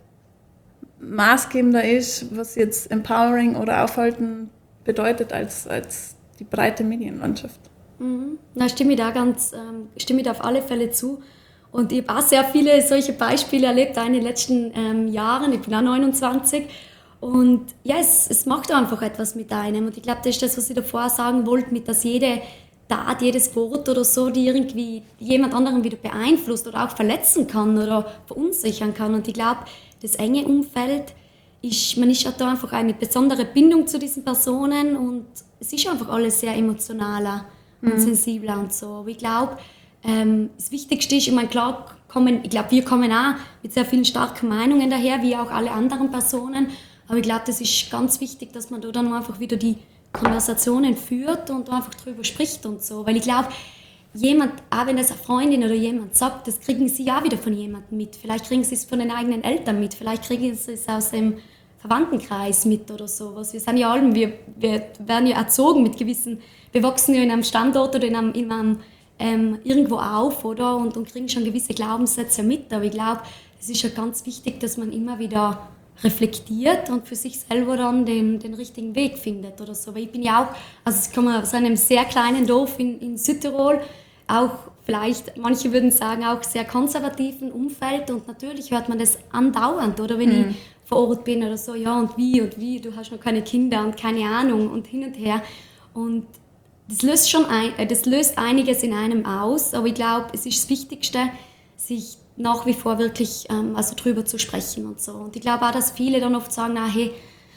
maßgebender ist, was jetzt empowering oder aufhalten bedeutet, als, als die breite Medienlandschaft. Mhm. Da stimme ich da ganz, ähm, stimme ich da auf alle Fälle zu. Und ich habe auch sehr viele solche Beispiele erlebt in den letzten ähm, Jahren. Ich bin auch neunundzwanzig. Und ja, es, es macht einfach etwas mit einem. Und ich glaube, das ist das, was ich davor sagen wollte, mit dass jede Tat, jedes Wort oder so, die irgendwie jemand anderen wieder beeinflusst oder auch verletzen kann oder verunsichern kann. Und ich glaube, das enge Umfeld ist, man ist ja da einfach eine besondere Bindung zu diesen Personen und es ist einfach alles sehr emotionaler und mhm. sensibler und so. Aber ich glaube, ähm, das Wichtigste ist, ich meine, klar, kommen, ich glaube, wir kommen auch mit sehr vielen starken Meinungen daher, wie auch alle anderen Personen. Aber ich glaube, das ist ganz wichtig, dass man da dann einfach wieder die Konversationen führt und einfach drüber spricht und so. Weil ich glaube, jemand, auch wenn das eine Freundin oder jemand sagt, das kriegen sie ja wieder von jemandem mit. Vielleicht kriegen sie es von den eigenen Eltern mit, vielleicht kriegen sie es aus dem Verwandtenkreis mit oder sowas. Wir sind ja alle, wir, wir werden ja erzogen mit gewissen, wir wachsen ja in einem Standort oder in einem, in einem ähm, irgendwo auf, oder? Und, und kriegen schon gewisse Glaubenssätze mit. Aber ich glaube, es ist ja ganz wichtig, dass man immer wieder reflektiert und für sich selber dann den, den richtigen Weg findet oder so. Weil ich bin ja auch, also ich komme aus einem sehr kleinen Dorf in, in Südtirol, auch vielleicht, manche würden sagen, auch sehr konservativen Umfeld und natürlich hört man das andauernd, oder wenn mhm. ich vor Ort bin oder so, ja und wie und wie, du hast noch keine Kinder und keine Ahnung und hin und her. Und das löst schon ein, das löst einiges in einem aus, aber ich glaube, es ist das Wichtigste, sich nach wie vor wirklich ähm, also drüber zu sprechen und so. Und ich glaube auch, dass viele dann oft sagen, na, hey,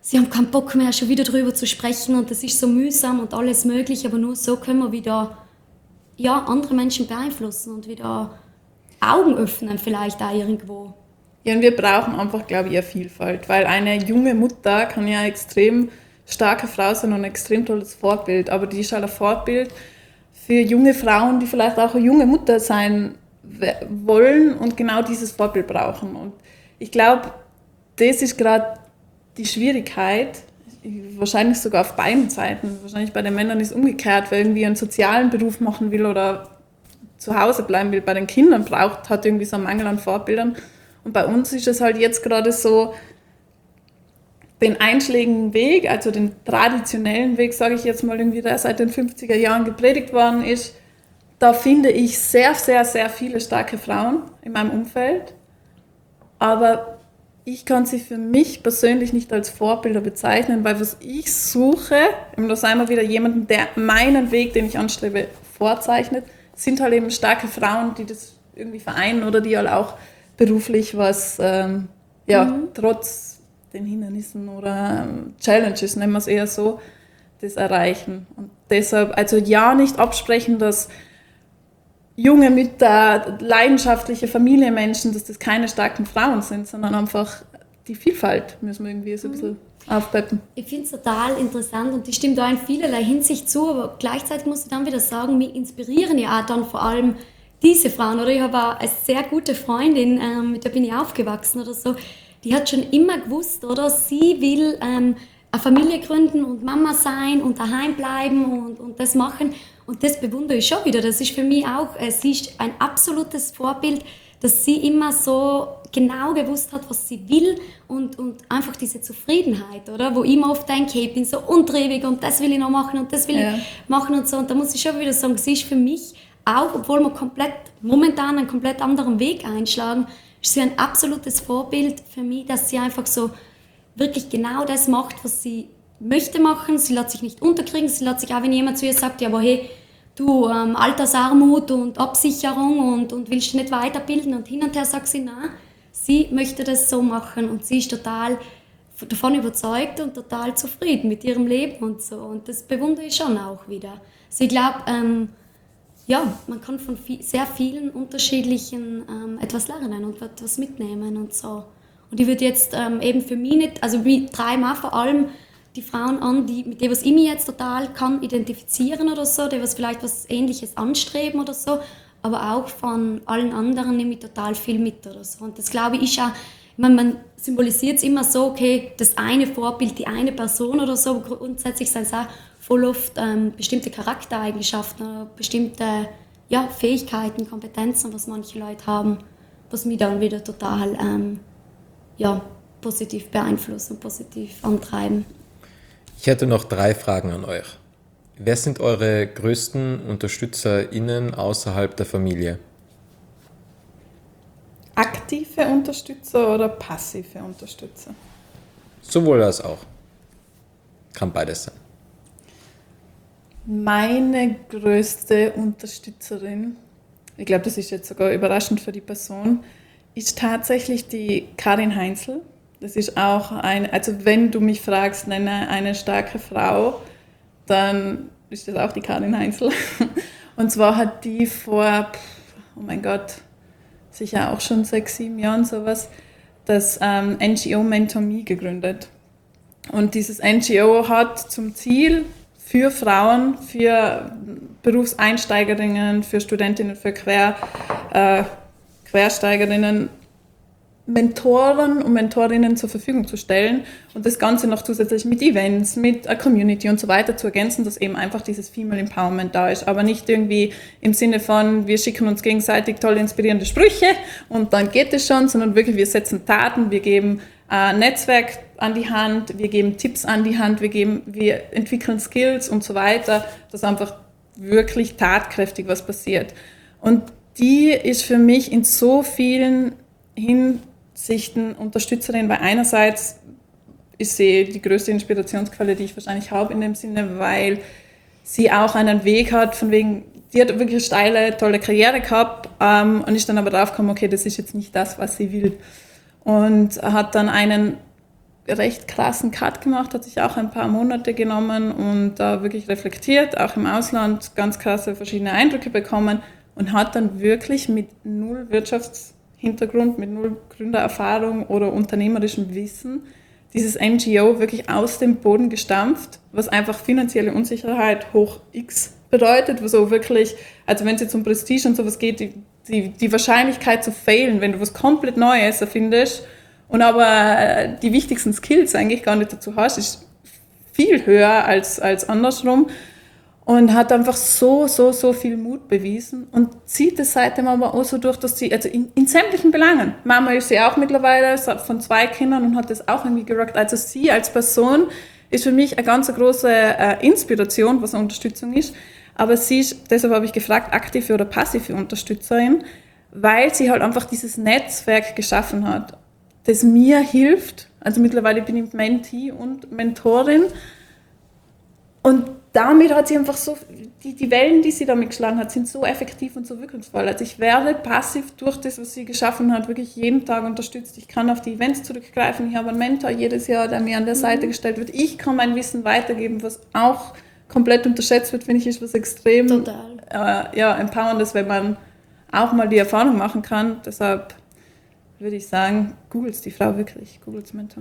sie haben keinen Bock mehr, schon wieder darüber zu sprechen und das ist so mühsam und alles möglich, aber nur so können wir wieder ja, andere Menschen beeinflussen und wieder Augen öffnen vielleicht auch irgendwo. Ja, und wir brauchen einfach, glaube ich, eine Vielfalt, weil eine junge Mutter kann ja eine extrem starke Frau sein und ein extrem tolles Vorbild, aber die ist halt ein Vorbild für junge Frauen, die vielleicht auch eine junge Mutter sein wollen und genau dieses Vorbild brauchen. Und ich glaube, das ist gerade die Schwierigkeit, wahrscheinlich sogar auf beiden Seiten. Wahrscheinlich bei den Männern ist es umgekehrt, wer irgendwie einen sozialen Beruf machen will oder zu Hause bleiben will, bei den Kindern braucht, hat irgendwie so einen Mangel an Vorbildern. Und bei uns ist es halt jetzt gerade so, den einschlägigen Weg, also den traditionellen Weg, sage ich jetzt mal, irgendwie, der seit den fünfziger Jahren gepredigt worden ist, da finde ich sehr, sehr, sehr viele starke Frauen in meinem Umfeld. Aber ich kann sie für mich persönlich nicht als Vorbilder bezeichnen, weil was ich suche, da sei mal wieder jemanden, der meinen Weg, den ich anstrebe, vorzeichnet, sind halt eben starke Frauen, die das irgendwie vereinen oder die halt auch beruflich was, ähm, ja, mhm. trotz den Hindernissen oder ähm, Challenges, nennen wir es eher so, das erreichen. Und deshalb, also ja, nicht absprechen, dass junge Mütter, leidenschaftliche Familienmenschen, dass das keine starken Frauen sind, sondern einfach die Vielfalt müssen wir irgendwie so ein bisschen aufpeppen. Ich finde es total interessant und ich stimme da in vielerlei Hinsicht zu, aber gleichzeitig muss ich dann wieder sagen, mich inspirieren ja auch dann vor allem diese Frauen. Oder ich habe auch eine sehr gute Freundin, ähm, mit der bin ich aufgewachsen oder so, die hat schon immer gewusst, oder, sie will ähm, eine Familie gründen und Mama sein und daheim bleiben und, und das machen. Und das bewundere ich schon wieder. Das ist für mich auch, äh, sie ist ein absolutes Vorbild, dass sie immer so genau gewusst hat, was sie will und, und einfach diese Zufriedenheit, oder? Wo ich mir oft denke, hey, ich bin so untriebig und das will ich noch machen und das will ja. ich machen und so. Und da muss ich schon wieder sagen, sie ist für mich auch, obwohl wir komplett, momentan einen komplett anderen Weg einschlagen, ist sie ein absolutes Vorbild für mich, dass sie einfach so wirklich genau das macht, was sie möchte machen. Sie lässt sich nicht unterkriegen, sie lässt sich auch, wenn jemand zu ihr sagt, ja, aber hey, du, ähm, Altersarmut und Absicherung und, und willst du nicht weiterbilden und hin und her, sagt sie, nein, sie möchte das so machen und sie ist total davon überzeugt und total zufrieden mit ihrem Leben und so. Und das bewundere ich schon auch wieder. Also ich glaube, ähm, ja, man kann von viel, sehr vielen unterschiedlichen ähm, etwas lernen und etwas mitnehmen und so. Und ich würde jetzt ähm, eben für mich nicht, also mich treiben auch vor allem die Frauen an, die, mit denen was ich mich jetzt total kann identifizieren oder so, die was vielleicht was Ähnliches anstreben oder so, aber auch von allen anderen nehme ich total viel mit oder so. Und das glaube ich ist auch, ich meine, man symbolisiert es immer so, okay, das eine Vorbild, die eine Person oder so, grundsätzlich sind es auch voll oft ähm, bestimmte Charaktereigenschaften, bestimmte ja, Fähigkeiten, Kompetenzen, was manche Leute haben, was mich dann wieder total ähm, ja, positiv beeinflussen und positiv antreiben. Ich hätte noch drei Fragen an euch. Wer sind eure größten UnterstützerInnen außerhalb der Familie? Aktive Unterstützer oder passive Unterstützer? Sowohl als auch. Kann beides sein. Meine größte Unterstützerin, ich glaube, das ist jetzt sogar überraschend für die Person, ist tatsächlich die Karin Heinzel. Das ist auch eine, also wenn du mich fragst, nenne eine starke Frau, dann ist das auch die Karin Heinzel. Und zwar hat die vor, oh mein Gott, sicher auch schon sechs, sieben Jahren sowas, das ähm, N G O Mentor Me gegründet. Und dieses N G O hat zum Ziel, für Frauen, für Berufseinsteigerinnen, für Studentinnen, für Quer, äh, Quersteigerinnen Mentoren und Mentorinnen zur Verfügung zu stellen und das Ganze noch zusätzlich mit Events, mit einer Community und so weiter zu ergänzen, dass eben einfach dieses Female Empowerment da ist, aber nicht irgendwie im Sinne von, wir schicken uns gegenseitig tolle, inspirierende Sprüche und dann geht es schon, sondern wirklich, wir setzen Taten, wir geben ein Netzwerk an die Hand, wir geben Tipps an die Hand, wir, geben, wir entwickeln Skills und so weiter, dass einfach wirklich tatkräftig was passiert. Und die ist für mich in so vielen Hinsichten Unterstützerin, weil einerseits ist sie die größte Inspirationsquelle, die ich wahrscheinlich habe in dem Sinne, weil sie auch einen Weg hat, von wegen, die hat wirklich eine steile, tolle Karriere gehabt ähm, und ist dann aber drauf gekommen, okay, das ist jetzt nicht das, was sie will. Und hat dann einen recht krassen Cut gemacht, hat sich auch ein paar Monate genommen und da wirklich reflektiert, auch im Ausland ganz krasse verschiedene Eindrücke bekommen und hat dann wirklich mit null Wirtschaftshintergrund, mit null Gründererfahrung oder unternehmerischem Wissen dieses N G O wirklich aus dem Boden gestampft, was einfach finanzielle Unsicherheit hoch X bedeutet, wo so wirklich, also wenn es jetzt um Prestige und sowas geht, die, die, die Wahrscheinlichkeit zu failen, wenn du was komplett Neues erfindest und aber die wichtigsten Skills eigentlich gar nicht dazu hast, ist viel höher als, als andersrum und hat einfach so, so, so viel Mut bewiesen und zieht es seitdem aber auch so durch, dass sie, also in, in sämtlichen Belangen, Mama ist sie auch mittlerweile von zwei Kindern und hat das auch irgendwie gerockt, also sie als Person ist für mich eine ganz große äh, Inspiration, was eine Unterstützung ist, aber sie ist, deshalb habe ich gefragt, aktive oder passive Unterstützerin, weil sie halt einfach dieses Netzwerk geschaffen hat, das mir hilft, also mittlerweile bin ich Mentee und Mentorin und damit hat sie einfach so, die, die Wellen, die sie damit geschlagen hat, sind so effektiv und so wirkungsvoll. Also ich werde passiv durch das, was sie geschaffen hat, wirklich jeden Tag unterstützt. Ich kann auf die Events zurückgreifen, ich habe einen Mentor jedes Jahr, der mir an der Seite gestellt wird. Ich kann mein Wissen weitergeben, was auch komplett unterschätzt wird, finde ich, ist was extrem Total. Äh, ja, empowerndes, wenn man auch mal die Erfahrung machen kann. Deshalb würde ich sagen, googles die Frau wirklich, googles Mentor.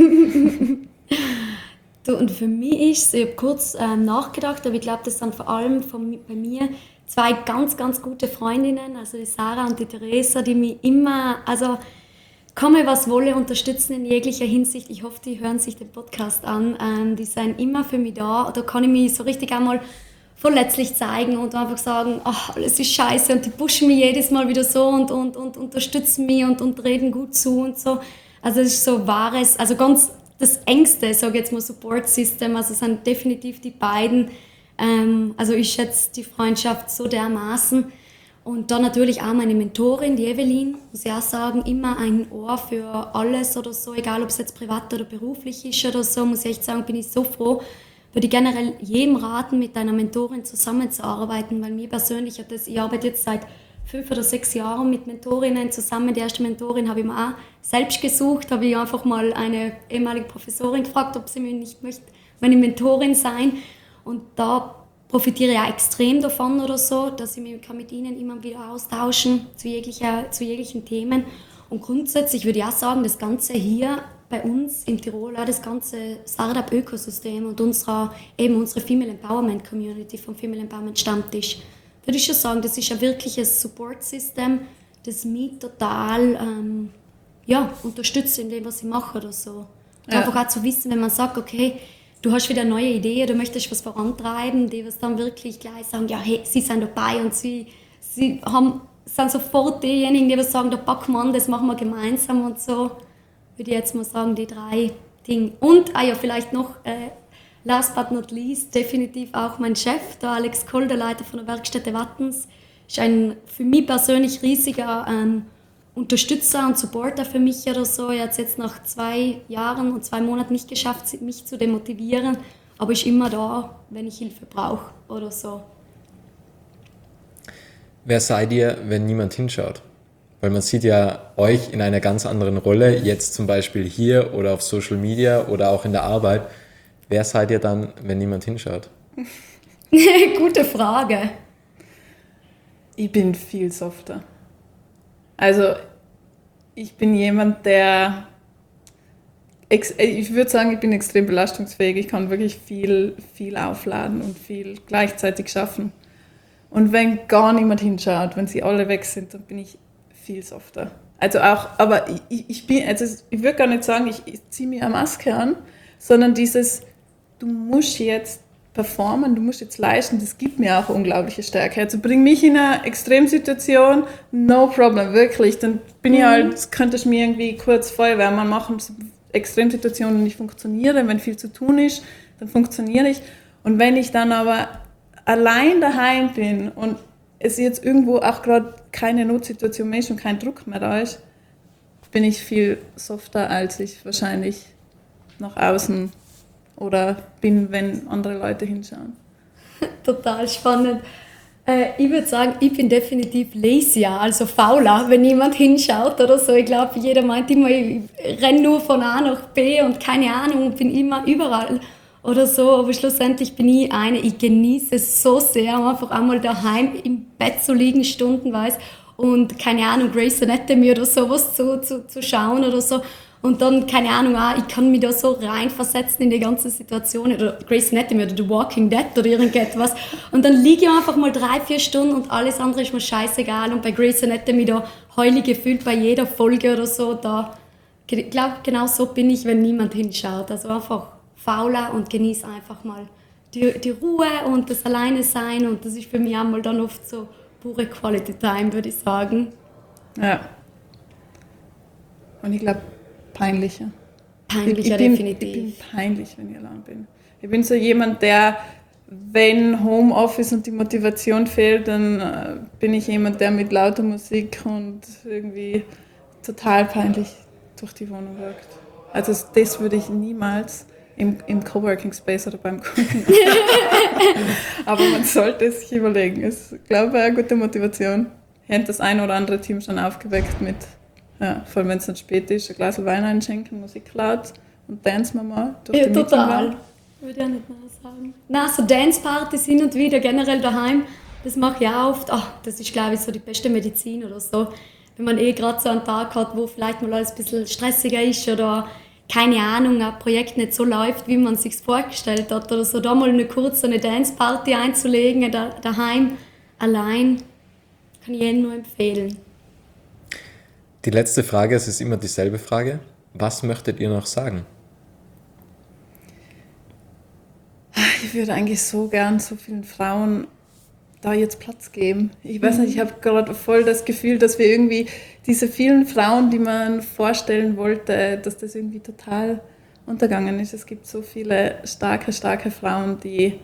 Du, und für mich ist es, ich habe kurz ähm, nachgedacht, aber ich glaube, das sind vor allem von, bei mir zwei ganz, ganz gute Freundinnen, also die Sarah und die Theresa, die mich immer, also komme was wolle, unterstützen in jeglicher Hinsicht. Ich hoffe, die hören sich den Podcast an. Ähm, die sind immer für mich da. Da kann ich mich so richtig einmal verletzlich zeigen und einfach sagen, ach, alles ist scheiße, und die pushen mich jedes Mal wieder so und, und, und unterstützen mich und, und reden gut zu und so. Also es ist so wahres, also ganz das engste, sage ich jetzt mal, Support System, also es sind definitiv die beiden. Ähm, also ich schätze die Freundschaft so dermaßen. Und dann natürlich auch meine Mentorin, die Evelyn, muss ich auch sagen, immer ein Ohr für alles oder so, egal ob es jetzt privat oder beruflich ist oder so, muss ich echt sagen, bin ich so froh, würde ich generell jedem raten, mit einer Mentorin zusammenzuarbeiten, weil mir persönlich hat das, ich arbeite jetzt seit fünf oder sechs Jahren mit Mentorinnen zusammen. Die erste Mentorin habe ich mir auch selbst gesucht, habe ich einfach mal eine ehemalige Professorin gefragt, ob sie mir nicht möchte, meine Mentorin sein. Und da profitiere ich auch extrem davon oder so, dass ich mich mit ihnen immer wieder austauschen zu, jeglicher, zu jeglichen Themen. Und grundsätzlich würde ich auch sagen, das Ganze hier bei uns in Tirol, auch das ganze Startup-Ökosystem und unsere, eben unsere Female Empowerment Community vom Female Empowerment Stammtisch, würde ich schon sagen, das ist ein wirkliches Support-System, das mich total ähm, ja, unterstützt in dem, was ich mache oder so. Ja. Einfach auch zu wissen, wenn man sagt, okay, du hast wieder eine neue Idee, du möchtest was vorantreiben, die was dann wirklich gleich sagen, ja, hey, sie sind dabei und sie, sie haben, sind sofort diejenigen, die was sagen, da packen wir an, das machen wir gemeinsam und so. Würde ich jetzt mal sagen, die drei Dinge. Und, ah ja, vielleicht noch, äh, last but not least, definitiv auch mein Chef, der Alex Koll, der Leiter von der Werkstätte Wattens, ist ein für mich persönlich riesiger ähm, Unterstützer und Supporter für mich oder so. Er hat es jetzt nach zwei Jahren und zwei Monaten nicht geschafft, mich zu demotivieren, aber ist immer da, wenn ich Hilfe brauche oder so. Wer seid ihr, wenn niemand hinschaut? Weil man sieht ja euch in einer ganz anderen Rolle, jetzt zum Beispiel hier oder auf Social Media oder auch in der Arbeit. Wer seid ihr dann, wenn niemand hinschaut? Gute Frage. Ich bin viel softer. Also ich bin jemand, der, ich würde sagen, ich bin extrem belastungsfähig. Ich kann wirklich viel, viel aufladen und viel gleichzeitig schaffen. Und wenn gar niemand hinschaut, wenn sie alle weg sind, dann bin ich viel softer. Also auch, aber ich, ich bin, also ich würde gar nicht sagen, ich, ich ziehe mir eine Maske an, sondern dieses, du musst jetzt performen, du musst jetzt leisten, das gibt mir auch unglaubliche Stärke. Also bring mich in eine Extremsituation, no problem, wirklich. Dann bin ich halt, das könnte ich mir irgendwie kurz Feuerwehrmann machen, Extremsituationen nicht funktionieren, wenn viel zu tun ist, dann funktioniere ich. Und wenn ich dann aber allein daheim bin und es jetzt irgendwo auch gerade keine Notsituation mehr ist und kein Druck mehr da ist, bin ich viel softer, als ich wahrscheinlich nach außen oder bin, wenn andere Leute hinschauen. Total spannend. Äh, ich würde sagen, ich bin definitiv lazier, also fauler, wenn jemand hinschaut oder so. Ich glaube, jeder meint immer, ich renne nur von A nach B und keine Ahnung und bin immer überall oder so. Aber schlussendlich bin ich eine, ich genieße es so sehr, einfach einmal daheim im Bett zu liegen, stundenweise und keine Ahnung, Grey's Anatomy oder sowas zu, zu, zu schauen oder so. Und dann, keine Ahnung, auch, ich kann mich da so reinversetzen in die ganze Situation. Oder Grey's Anatomy oder The Walking Dead oder irgendetwas. Und dann liege ich einfach mal drei, vier Stunden und alles andere ist mir scheißegal. Und bei Grey's Anatomy da heule gefühlt bei jeder Folge oder so. Da, ich glaube, genau so bin ich, wenn niemand hinschaut. Also einfach fauler und genieße einfach mal die, die Ruhe und das Alleine sein. Und das ist für mich einmal dann oft so pure Quality Time, würde ich sagen. Ja. Und ich glaube, peinlicher. Peinlicher, ich bin, definitiv. Ich bin peinlich, wenn ich allein bin. Ich bin so jemand, der, wenn Homeoffice und die Motivation fehlt, dann äh, bin ich jemand, der mit lauter Musik und irgendwie total peinlich durch die Wohnung wirkt. Also das würde ich niemals im, im Coworking Space oder beim Kunden. Aber man sollte es sich überlegen. Es ist, glaube ich, eine gute Motivation. Ich habe das ein oder andere Team schon aufgeweckt mit, ja, vor allem wenn es dann spät ist, ein Glas Wein einschenken, Musik laut und dance wir mal durch ja, die total. Würde ich nicht mehr sagen. Nein, so Dance-Partys hin und wieder, generell daheim, das mache ich auch oft. Ach, das ist, glaube ich, so die beste Medizin oder so. Wenn man eh gerade so einen Tag hat, wo vielleicht mal alles ein bisschen stressiger ist oder keine Ahnung, ein Projekt nicht so läuft, wie man es sich vorgestellt hat oder so, da mal eine kurze eine Dance-Party einzulegen, da, daheim, allein, kann ich jedem nur empfehlen. Die letzte Frage, es ist immer dieselbe Frage. Was möchtet ihr noch sagen? Ich würde eigentlich so gern so vielen Frauen da jetzt Platz geben. Ich weiß nicht, ich habe gerade voll das Gefühl, dass wir irgendwie diese vielen Frauen, die man vorstellen wollte, dass das irgendwie total untergegangen ist. Es gibt so viele starke, starke Frauen, die,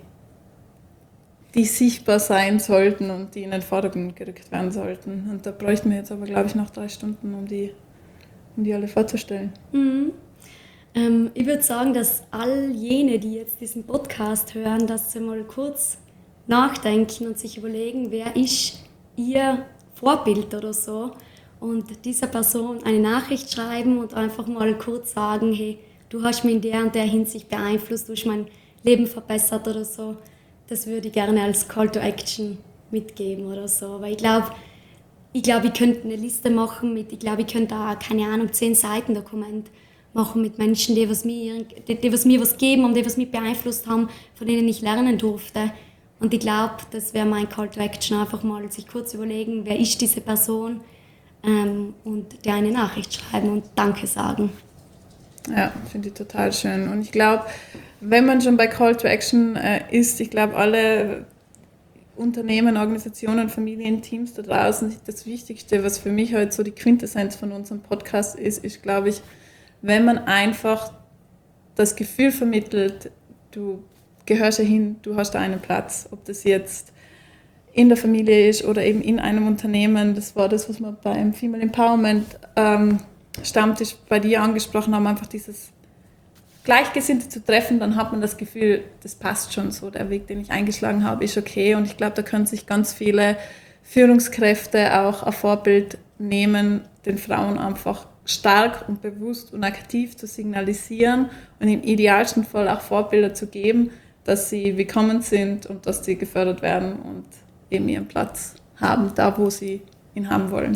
die sichtbar sein sollten und die in den Vordergrund gerückt werden sollten. Und da bräuchten wir jetzt aber, glaube ich, noch drei Stunden, um die, um die alle vorzustellen. Mhm. Ähm, ich würde sagen, dass all jene, die jetzt diesen Podcast hören, dass sie mal kurz nachdenken und sich überlegen, wer ist ihr Vorbild oder so, und dieser Person eine Nachricht schreiben und einfach mal kurz sagen, hey, du hast mich in der und der Hinsicht beeinflusst, du hast mein Leben verbessert oder so. Das würde ich gerne als Call to Action mitgeben oder so, weil ich glaube, ich glaube, ich könnte eine Liste machen mit, ich glaube, ich könnte da, keine Ahnung, zehn Seiten Dokument machen mit Menschen, die was mir, die, die was mir was geben und die was mich beeinflusst haben, von denen ich lernen durfte. Und ich glaube, das wäre mein Call to Action, einfach mal sich kurz überlegen, wer ist diese Person, ähm, und dir eine Nachricht schreiben und Danke sagen. Ja, finde ich total schön. Und ich glaube, wenn man schon bei Call to Action äh, ist, ich glaube, alle Unternehmen, Organisationen, Familien, Teams da draußen, das Wichtigste, was für mich heute so die Quintessenz von unserem Podcast ist, ist, glaube ich, wenn man einfach das Gefühl vermittelt, du gehörst ja hin, du hast da einen Platz, ob das jetzt in der Familie ist oder eben in einem Unternehmen. Das war das, was wir beim Female Empowerment ähm, Stammtisch bei dir angesprochen haben, einfach dieses Gleichgesinnte zu treffen, dann hat man das Gefühl, das passt schon so, der Weg, den ich eingeschlagen habe, ist okay. Und ich glaube, da können sich ganz viele Führungskräfte auch ein Vorbild nehmen, den Frauen einfach stark und bewusst und aktiv zu signalisieren und im idealsten Fall auch Vorbilder zu geben, dass sie willkommen sind und dass sie gefördert werden und eben ihren Platz haben, da wo sie ihn haben wollen.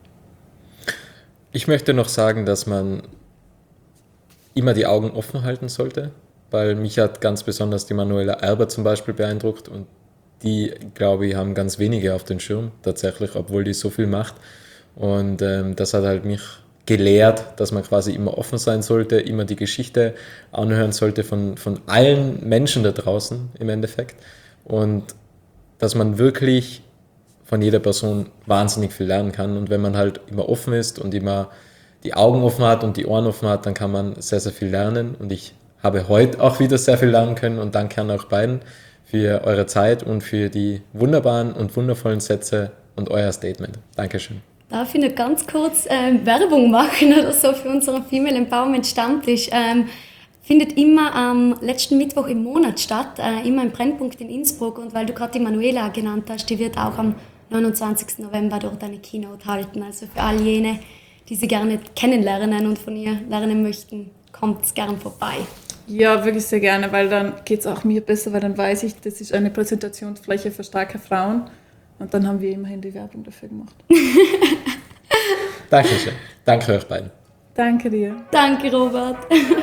Ich möchte noch sagen, dass man immer die Augen offen halten sollte, weil mich hat ganz besonders die Manuela Erber zum Beispiel beeindruckt und die, glaube ich, haben ganz wenige auf den Schirm tatsächlich, obwohl die so viel macht. Und ähm, das hat halt mich gelehrt, dass man quasi immer offen sein sollte, immer die Geschichte anhören sollte von, von allen Menschen da draußen im Endeffekt und dass man wirklich von jeder Person wahnsinnig viel lernen kann. Und wenn man halt immer offen ist und immer die Augen offen hat und die Ohren offen hat, dann kann man sehr, sehr viel lernen. Und ich habe heute auch wieder sehr viel lernen können und danke an euch beiden für eure Zeit und für die wunderbaren und wundervollen Sätze und euer Statement. Dankeschön. Darf ich noch ganz kurz ähm, Werbung machen oder so für unseren Female Empowerment Stammtisch? Ähm, findet immer am letzten Mittwoch im Monat statt, äh, immer im Brennpunkt in Innsbruck. Und weil du gerade die Manuela genannt hast, die wird auch am neunundzwanzigsten November dort eine Keynote halten. Also für all jene, die sie gerne kennenlernen und von ihr lernen möchten, kommt gern vorbei. Ja, wirklich sehr gerne, weil dann geht es auch mir besser, weil dann weiß ich, das ist eine Präsentationsfläche für starke Frauen und dann haben wir immerhin die Werbung dafür gemacht. Dankeschön. Danke euch beiden. Danke dir. Danke, Robert.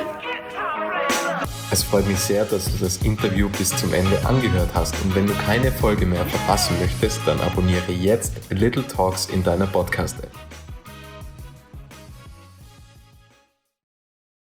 Es freut mich sehr, dass du das Interview bis zum Ende angehört hast und wenn du keine Folge mehr verpassen möchtest, dann abonniere jetzt Little Talks in deiner Podcast-App.